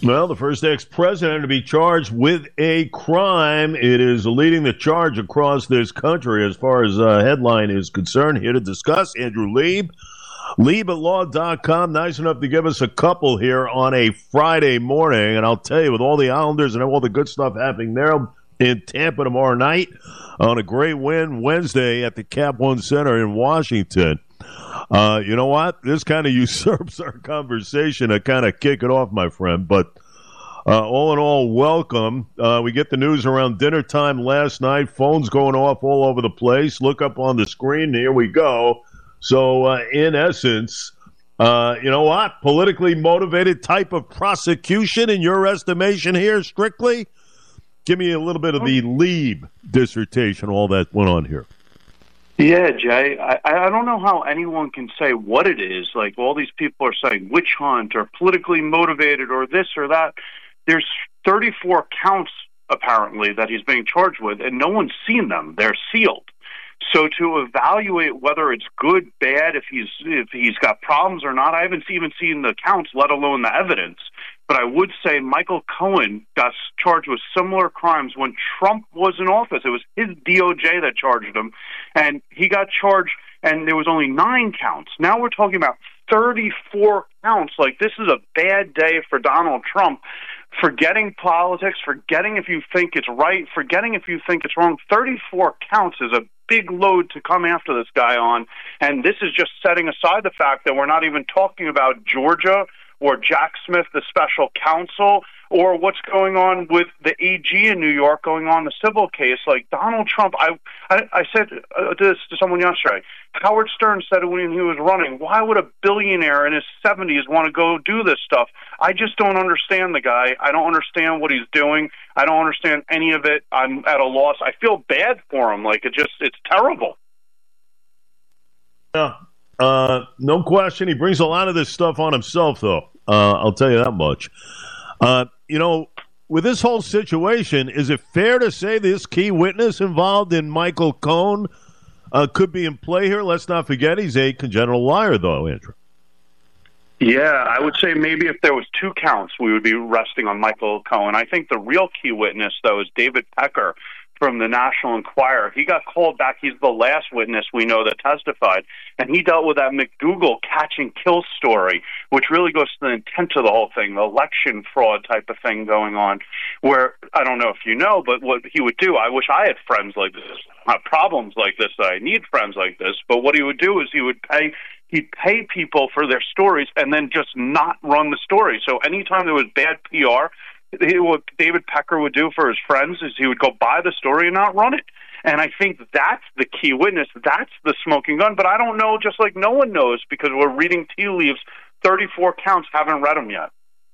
Well, the first ex-president to be charged with a crime. It is leading the charge across this country as far as headline is concerned. Here to discuss, Andrew Lieb. LiebAtLaw.com, nice enough to give us a couple here on a Friday morning. And I'll tell you, with all the Islanders and all the good stuff happening there in Tampa tomorrow night on a great win Wednesday at the Cap One Center in Washington. You know what? This kind of usurps our conversation to kind of kick it off, my friend. But all in all, welcome. We get the news around dinner time last night. Phones going off all over the place. Look up on the screen. Here we go. So, in essence, you know what? Politically motivated type of prosecution in your estimation here, strictly? Give me a little bit of the Lieb dissertation, all that went on here. Yeah, Jay, I don't know how anyone can say what it is. Like, all these people are saying witch hunt or politically motivated or this or that. There's 34 counts, apparently, that he's being charged with, and no one's seen them. They're sealed. So to evaluate whether it's good, bad, if he's got problems or not, I haven't even seen the counts, let alone the evidence. But I would say Michael Cohen got charged with similar crimes when Trump was in office. It was his DOJ that charged him, and he got charged, and there was only 9 counts. Now we're talking about 34 counts. Like, this is a bad day for Donald Trump. Forgetting politics, forgetting if you think it's right, forgetting if you think it's wrong. 34 counts is a big load to come after this guy on, and this is just setting aside the fact that we're not even talking about Georgia or Jack Smith, the special counsel, or what's going on with the AG in New York going on the civil case. Like, Donald Trump, I said this to someone yesterday. Howard Stern said when he was running, why would a billionaire in his 70s want to go do this stuff? I just don't understand the guy. I don't understand what he's doing. I don't understand any of it. I'm at a loss. I feel bad for him. Like, it's terrible. Yeah, no question. He brings a lot of this stuff on himself, though. I'll tell you that much. You know, with this whole situation, is it fair to say this key witness involved in Michael Cohen could be in play here? Let's not forget he's a congenital liar, though, Andrew. Yeah, I would say maybe if there was 2 counts, we would be resting on Michael Cohen. I think the real key witness, though, is David Pecker from the National Enquirer. He got called back. He's the last witness we know that testified, and he dealt with that McDougal catch and kill story, which really goes to the intent of the whole thing, the election fraud type of thing going on, where, I don't know if you know, but what he would do, I wish I had friends like this, problems like this, I need friends like this, but what he would do is he'd pay people for their stories and then just not run the story. So anytime there was bad PR, what David Pecker would do for his friends is he would go buy the story and not run it. And I think that's the key witness. That's the smoking gun. But I don't know, just like no one knows, because we're reading tea leaves. 34 counts, haven't read them yet.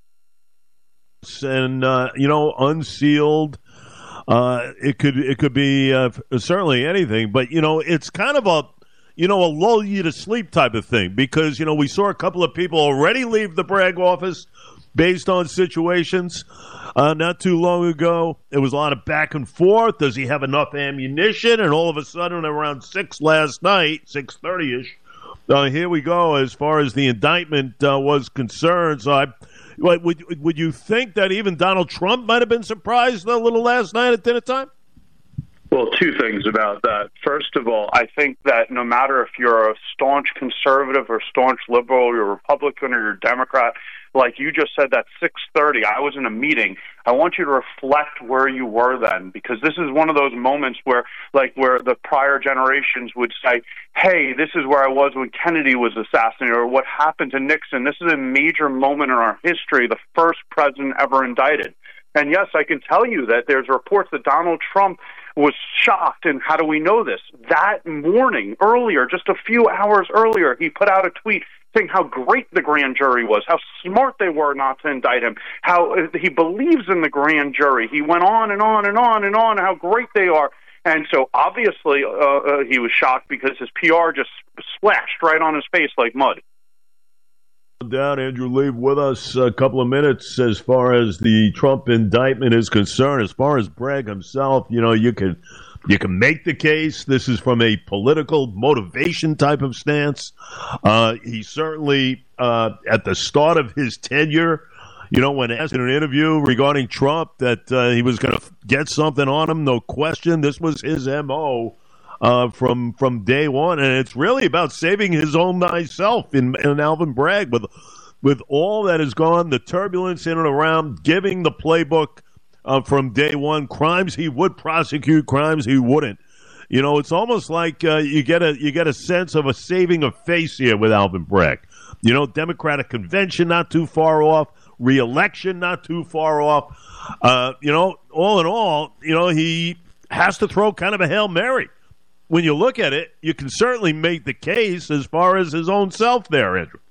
And, unsealed. It could be certainly anything. But, it's kind of a lull you to sleep type of thing. Because, we saw a couple of people already leave the Bragg office based on situations not too long ago. There was a lot of back and forth. Does he have enough ammunition? And all of a sudden, around 6 last night, 6:30-ish, here we go as far as the indictment was concerned. So would you think that even Donald Trump might have been surprised a little last night at dinner time? Well, 2 things about that. First of all, I think that no matter if you're a staunch conservative or staunch liberal, you're a Republican or you're a Democrat, like you just said, that 6:30, I was in a meeting. I want you to reflect where you were then, because this is one of those moments where the prior generations would say, hey, this is where I was when Kennedy was assassinated, or what happened to Nixon. This is a major moment in our history, the first president ever indicted. And yes, I can tell you that there's reports that Donald Trump was shocked, and how do we know this? That morning, earlier, just a few hours earlier, he put out a tweet saying how great the grand jury was, how smart they were not to indict him, how he believes in the grand jury. He went on and on and on and on how great they are. And so obviously he was shocked because his PR just splashed right on his face like mud. No doubt, Andrew Lieb with us a couple of minutes as far as the Trump indictment is concerned. As far as Bragg himself, you can make the case this is from a political motivation type of stance. He certainly, at the start of his tenure, When asked in an interview regarding Trump that he was going to get something on him, no question, this was his MO from day one. And it's really about saving his own self in Alvin Bragg with all that has gone, the turbulence in and around, giving the playbook from day one, crimes he would prosecute, crimes he wouldn't. It's almost like you get a sense of a saving of face here with Alvin Bragg. Democratic convention not too far off, re-election not too far off. All in all, he has to throw kind of a Hail Mary. When you look at it, you can certainly make the case as far as his own self there, Andrew.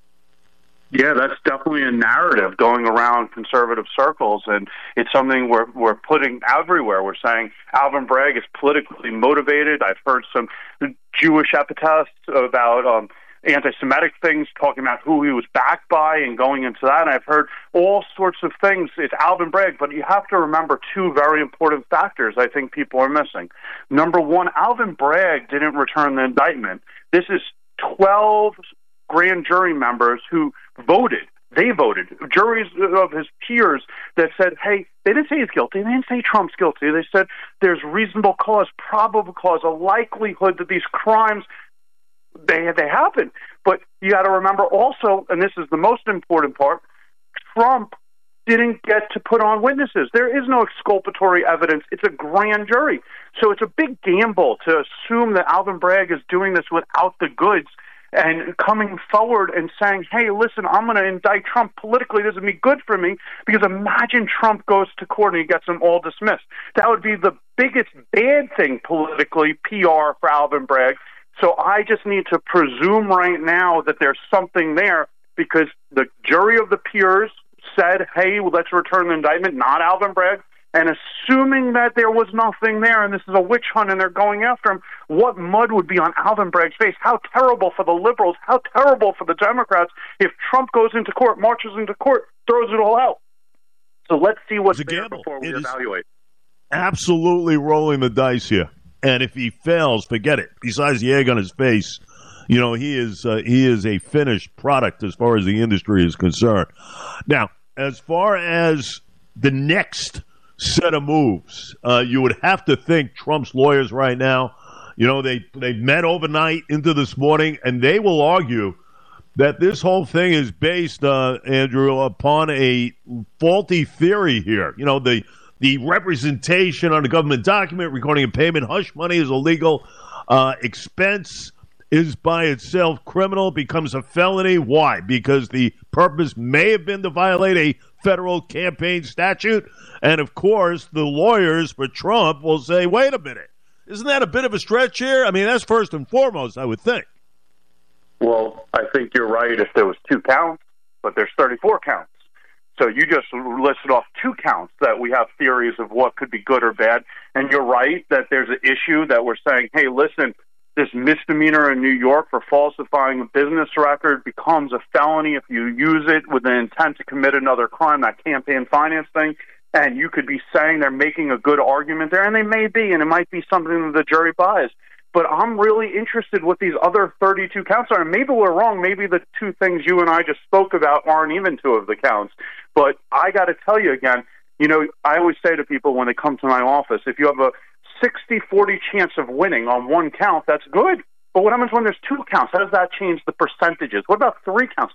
Yeah, that's definitely a narrative going around conservative circles, and it's something we're putting everywhere. We're saying Alvin Bragg is politically motivated. I've heard some Jewish epithets about anti-Semitic things, talking about who he was backed by and going into that. And I've heard all sorts of things. It's Alvin Bragg, but you have to remember two very important factors I think people are missing. Number one, Alvin Bragg didn't return the indictment. This is 12 grand jury members who voted. They voted. Juries of his peers that said, hey, they didn't say he's guilty. They didn't say Trump's guilty. They said there's reasonable cause, probable cause, a likelihood that these crimes they happen. But you got to remember also, and this is the most important part, Trump didn't get to put on witnesses. There is no exculpatory evidence. It's a grand jury. So it's a big gamble to assume that Alvin Bragg is doing this without the goods and coming forward and saying, hey, listen, I'm going to indict Trump politically. This would be good for me, because imagine Trump goes to court and he gets them all dismissed. That would be the biggest bad thing politically, PR, for Alvin Bragg. So I just need to presume right now that there's something there, because the jury of the peers said, hey, well, let's return the indictment, not Alvin Bragg. And assuming that there was nothing there and this is a witch hunt and they're going after him, what mud would be on Alvin Bragg's face? How terrible for the liberals, how terrible for the Democrats if Trump goes into court, marches into court, throws it all out. So let's see what's there before we evaluate. Absolutely rolling the dice here. And if he fails, forget it. Besides the egg on his face, he is a finished product as far as the industry is concerned. Now, as far as the next set of moves, you would have to think Trump's lawyers right now, they met overnight into this morning, and they will argue that this whole thing is based, Andrew, upon a faulty theory here. The representation on a government document recording a payment, hush money is illegal. Expense is by itself criminal, becomes a felony. Why? Because the purpose may have been to violate a federal campaign statute. And, of course, the lawyers for Trump will say, wait a minute, isn't that a bit of a stretch here? I mean, that's first and foremost, I would think. Well, I think you're right if there was 2 counts, but there's 34 counts. So you just listed off 2 counts that we have theories of what could be good or bad. And you're right that there's an issue that we're saying, hey, listen, this misdemeanor in New York for falsifying a business record becomes a felony if you use it with the intent to commit another crime, that campaign finance thing. And you could be saying they're making a good argument there, and they may be, and it might be something that the jury buys. But I'm really interested what these other 32 counts are. And maybe we're wrong. Maybe the 2 things you and I just spoke about aren't even 2 of the counts. But I got to tell you again, I always say to people when they come to my office, if you have a 60-40 chance of winning on 1 count, that's good. But what happens when there's 2 counts? How does that change the percentages? What about 3 counts?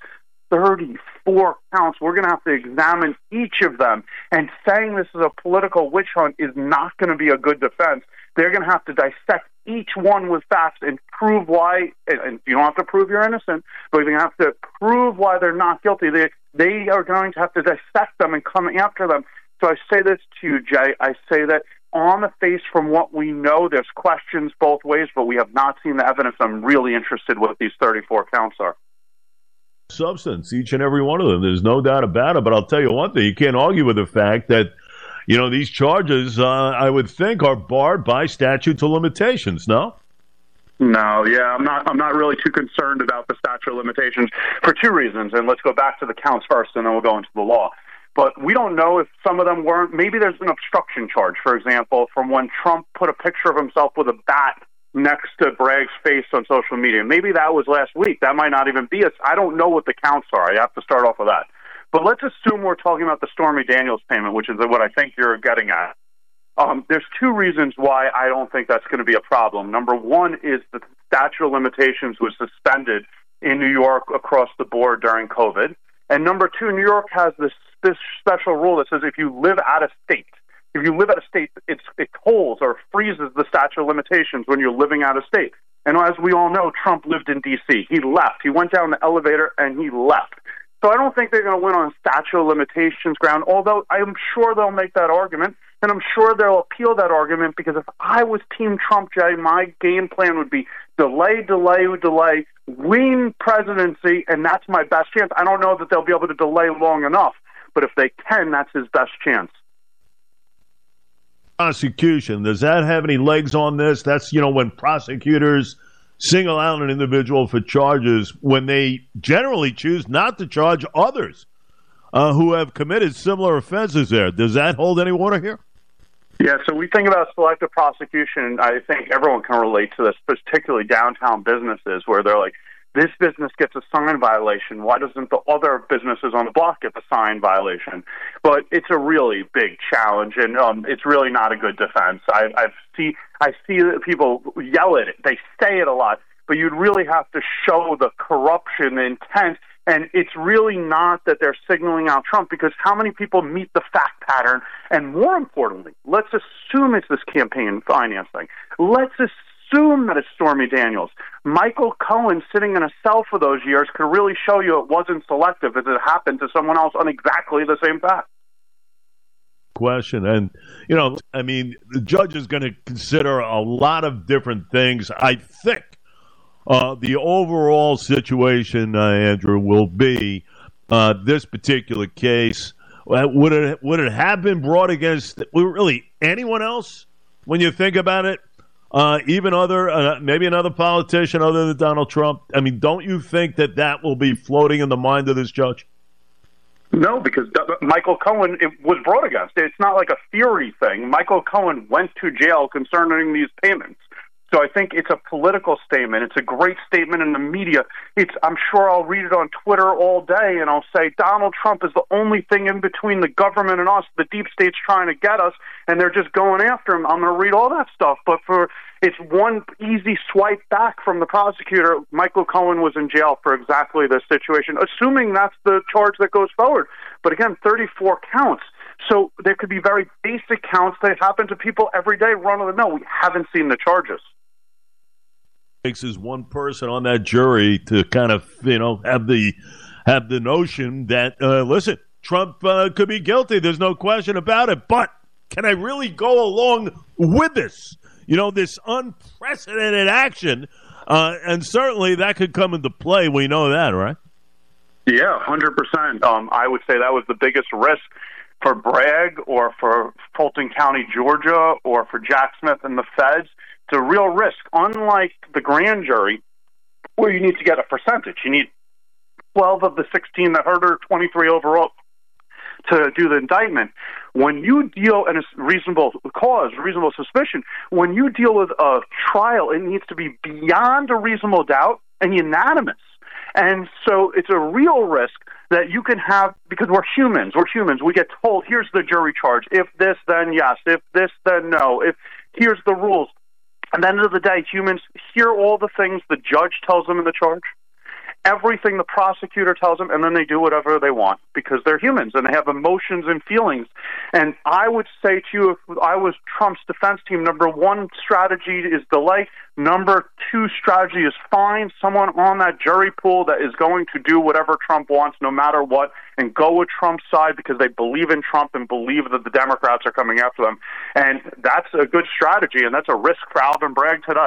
34 counts. We're going to have to examine each of them. And saying this is a political witch hunt is not going to be a good defense. They're going to have to dissect each one with facts and prove why. And you don't have to prove you're innocent, but you're going to have to prove why they're not guilty. They are going to have to dissect them and come after them. So I say this to you, Jay. I say that on the face, from what we know, there's questions both ways, but we have not seen the evidence. I'm really interested what these 34 counts are. Substance, each and every one of them. There's no doubt about it. But I'll tell you one thing: you can't argue with the fact that these charges, I would think, are barred by statute of limitations. No. No, yeah, I'm not really too concerned about the statute of limitations for 2 reasons. And let's go back to the counts first, and then we'll go into the law. But we don't know if some of them weren't. Maybe there's an obstruction charge, for example, from when Trump put a picture of himself with a bat next to Bragg's face on social media. Maybe that was last week. That might not even be I don't know what the counts are. I have to start off with that. But let's assume we're talking about the Stormy Daniels payment, which is what I think you're getting at. There's two reasons why I don't think that's going to be a problem. Number one is the statute of limitations was suspended in New York across the board during COVID. And number two, New York has this special rule that says if you live out of state, it holds or freezes the statute of limitations when you're living out of state. And as we all know, Trump lived in D.C. He left. He went down the elevator and he left. So I don't think they're going to win on statute of limitations ground, although I'm sure they'll make that argument, and I'm sure they'll appeal that argument, because if I was Team Trump, Jay, my game plan would be delay, win presidency, and that's my best chance. I don't know that they'll be able to delay long enough, but if they can, that's his best chance. Prosecution, does that have any legs on this? That's, when prosecutors single out an individual for charges when they generally choose not to charge others who have committed similar offenses there. Does that hold any water here? Yeah, so we think about selective prosecution. I think everyone can relate to this, particularly downtown businesses where they're like, this business gets a sign violation. Why doesn't the other businesses on the block get the sign violation? But it's a really big challenge, and it's really not a good defense. I see people yell at it. They say it a lot, but you'd really have to show the corruption, the intent, and it's really not that they're signaling out Trump, because how many people meet the fact pattern? And more importantly, let's assume it's this campaign finance thing. Let's assume that it's Stormy Daniels. Michael Cohen sitting in a cell for those years could really show you it wasn't selective as it happened to someone else on exactly the same fact. Question. And, the judge is going to consider a lot of different things. I think the overall situation, Andrew, will be this particular case. Would it have been brought against really anyone else when you think about it? Even other, maybe another politician other than Donald Trump? I mean, don't you think that will be floating in the mind of this judge? No, because Michael Cohen was brought against. It's not like a theory thing. Michael Cohen went to jail concerning these payments. So I think it's a political statement. It's a great statement in the media. I'm sure I'll read it on Twitter all day, and I'll say Donald Trump is the only thing in between the government and us. The deep state's trying to get us, and they're just going after him. I'm going to read all that stuff. But it's one easy swipe back from the prosecutor. Michael Cohen was in jail for exactly this situation, assuming that's the charge that goes forward. But again, 34 counts. So there could be very basic counts that happen to people every day, run of the mill. We haven't seen the charges. Takes is one person on that jury to kind of have the notion that listen, Trump could be guilty. There's no question about it. But can I really go along with this? This unprecedented action, and certainly that could come into play. We know that, right? Yeah, 100%. I would say that was the biggest risk for Bragg or for Fulton County, Georgia, or for Jack Smith and the feds. It's a real risk. Unlike the grand jury, where you need to get a percentage. You need 12 of the 16 that heard her, 23 overall, to do the indictment. When you deal in a reasonable cause, reasonable suspicion, when you deal with a trial, it needs to be beyond a reasonable doubt and unanimous. And so it's a real risk that you can have, because we're humans. We get told, here's the jury charge. If this, then yes. If this, then no. Here's the rules. At the end of the day, humans hear all the things the judge tells them in the charge, everything the prosecutor tells them, and then they do whatever they want because they're humans and they have emotions and feelings. And I would say to you, if I was Trump's defense team, number one strategy is delay. Number two strategy is find someone on that jury pool that is going to do whatever Trump wants no matter what, and go with Trump's side because they believe in Trump and believe that the Democrats are coming after them. And that's a good strategy, and that's a risk for Alvin Bragg today.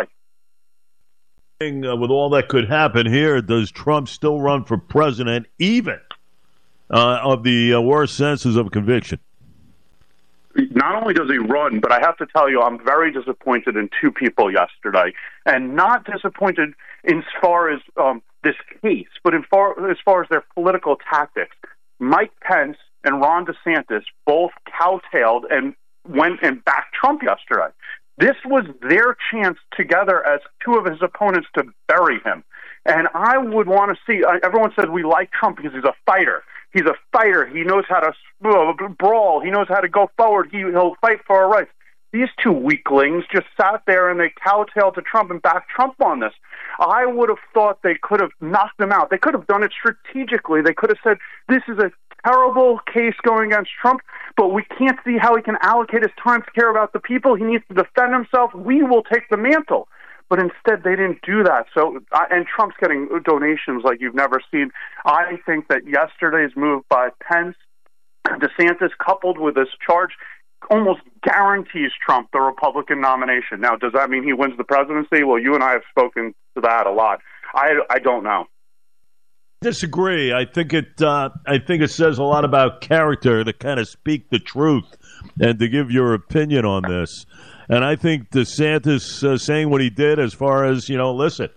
With all that could happen here, does Trump still run for president, even of the worst senses of conviction? Not only does he run, but I have to tell you, I'm very disappointed in two people yesterday, and not disappointed as far as this case, but as far as their political tactics. Mike Pence and Ron DeSantis both cowtailed and went and backed Trump yesterday. This was their chance together as two of his opponents to bury him. And I would want to see, everyone says we like Trump because he's a fighter. He's a fighter. He knows how to brawl. He knows how to go forward. He'll fight for our rights. These two weaklings just sat there and they kowtowed to Trump and backed Trump on this. I would have thought they could have knocked him out. They could have done it strategically. They could have said, this is a terrible case going against Trump, but we can't see how he can allocate his time to care about the people. He needs to defend himself. We will take the mantle. But instead, they didn't do that. So, and Trump's getting donations like you've never seen. I think that yesterday's move by Pence, DeSantis, coupled with this charge, almost guarantees Trump the Republican nomination. Now, does that mean he wins the presidency? Well, you and I have spoken to that a lot. I don't know. Disagree. I think it says a lot about character to kind of speak the truth and to give your opinion on this. And I think DeSantis saying what he did, as far as, listen,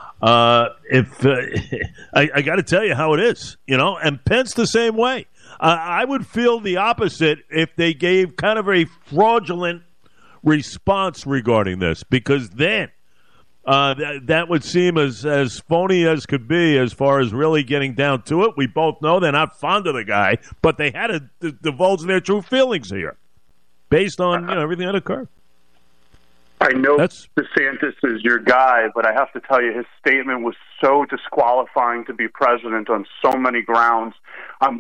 if I got to tell you how it is, and Pence the same way. I would feel the opposite if they gave kind of a fraudulent response regarding this, because then that would seem as phony as could be as far as really getting down to it. We both know they're not fond of the guy, but they had to divulge their true feelings here based on everything that occurred. I know DeSantis is your guy, but I have to tell you, his statement was so disqualifying to be president on so many grounds. I'm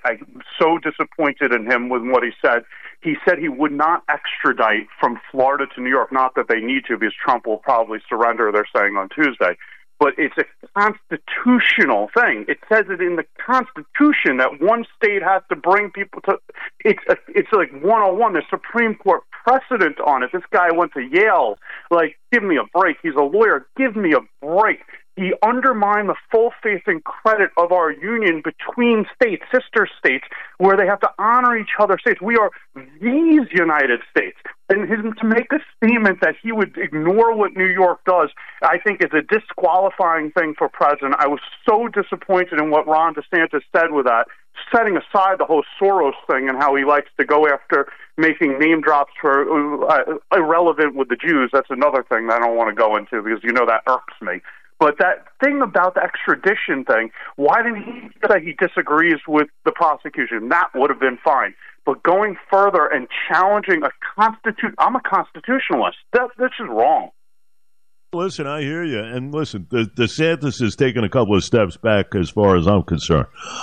so disappointed in him with what he said. He said he would not extradite from Florida to New York, not that they need to, because Trump will probably surrender, they're saying, on Tuesday. But it's a constitutional thing. It says it in the Constitution that one state has to bring people to. It's like 101. There's Supreme Court precedent on it. This guy went to Yale. Like, give me a break. He's a lawyer. Give me a break. He undermined the full faith and credit of our union between states, sister states, where they have to honor each other's states. We are these United States. And to make a statement that he would ignore what New York does, I think is a disqualifying thing for president. I was so disappointed in what Ron DeSantis said with that, setting aside the whole Soros thing and how he likes to go after making name drops for irrelevant with the Jews. That's another thing that I don't want to go into, because that irks me. But that thing about the extradition thing, why didn't he say he disagrees with the prosecution? That would have been fine. But going further and challenging I'm a constitutionalist. That's just wrong. Listen, I hear you. And listen, DeSantis has taken a couple of steps back as far as I'm concerned.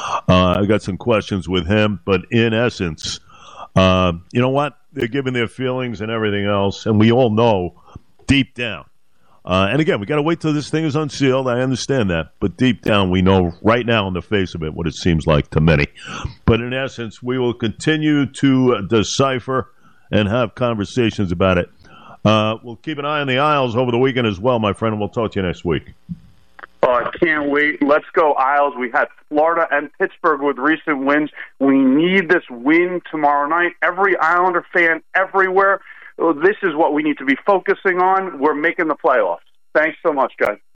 I got some questions with him, but in essence, you know what? They're giving their feelings and everything else, and we all know deep down. And again, we got to wait till this thing is unsealed. I understand that. But deep down, we know right now on the face of it what it seems like to many. But in essence, we will continue to decipher and have conversations about it. We'll keep an eye on the Isles over the weekend as well, my friend, and we'll talk to you next week. Oh, I can't wait. Let's go, Isles. We had Florida and Pittsburgh with recent wins. We need this win tomorrow night. Every Islander fan everywhere, this is what we need to be focusing on. We're making the playoffs. Thanks so much, guys.